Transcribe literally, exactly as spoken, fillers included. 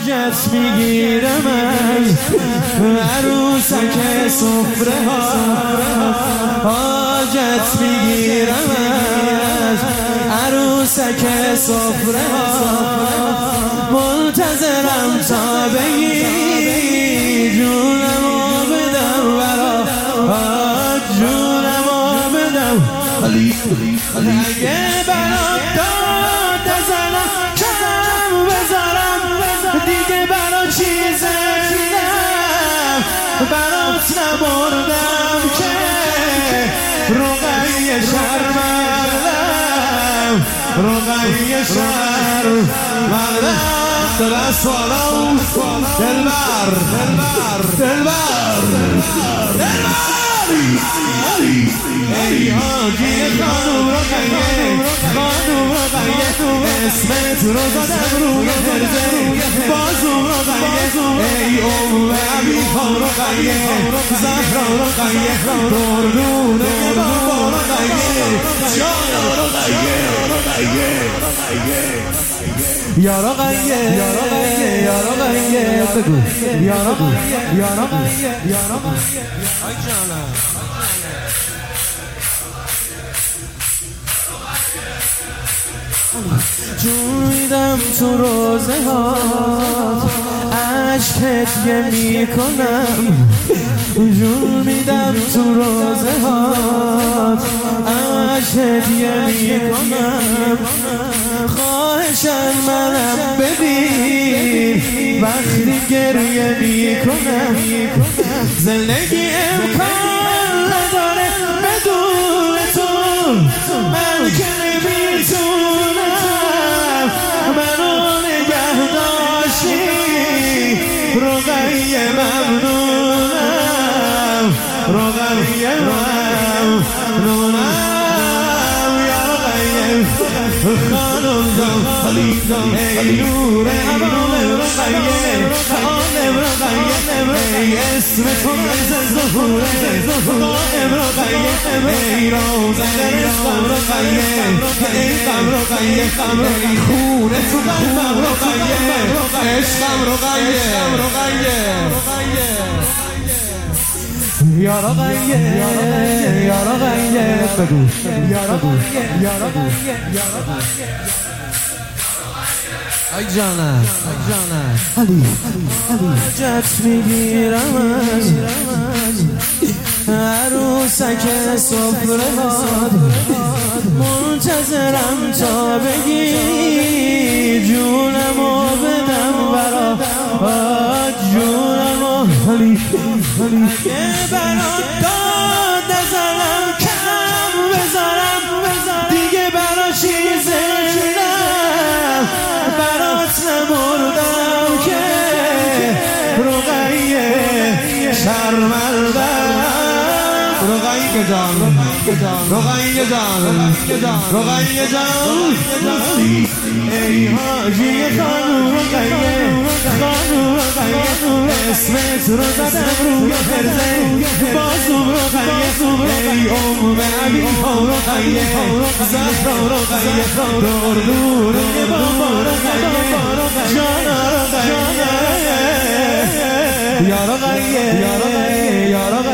حاجت میگیرم از عروسک سفره ها، حاجت میگیرم از عروسک سفره ها، منتظرم تا بگی جونمو بدم برا، جونمو بدم اگه برات داد نزنم کم بذارم دیگه برا چی زندم، برات نبردم که رقیه شرمردم، رقیه شرمردم دل سالم دلبر دلبر دلبر ای حاجی خانوم رقیه، خانوم رقیه اسمت رو زدم روی فرزه بازوم رقیه، ای ام عبی خان رقیه زهرا رقیه دردونه بابا رقیه جان رقیه یا رقیه یا رقیه یا رقیه بگو یا رقیه یا رقیه یا رقیه ای جانم جون میدم تو روزه ها عشقت یه میکنم، جون میدم تو روزه ها عشقت یه میکنم، خواهشم منم ببین وقتی گریه میکنم، زندگی امکان نداره بدون تو، من که نمیتونم منو نگه داشتی رقیه ممنونم، رقیه ممنونم یا رقیه خانم جان ای نور عوام رقیه عالم رقیه ای اسم تو از ظهوره قائم رقیه ای روزن عشقم رقیه ای غم رقیه ای خونه تو قلبم رقیه عشقم رقیه یا رقیه یا رقیه بگو یا رقیه یا رقیه یا رقیه ای جانم ای جانم علی حاجت میگیرم از عروسک سفره ها، منتظرم تا بگی جونمو بدم برا، جونمو علی اگه برات داد نزنم کم بذارم دیگه برا چی زندم، برات نبردم که رقیه شرمردم، رقیه جان رقیه جان رقیه جان ای حاجی خانوم رقیه خانوم رقیه اسمت رو زدم روی فرزه بازوم رقیه ای ام عبی خان رقیه زهرا رقیه دردونه بابا رقیه جان رقیه یا رقیه یا رقیه یا رقیه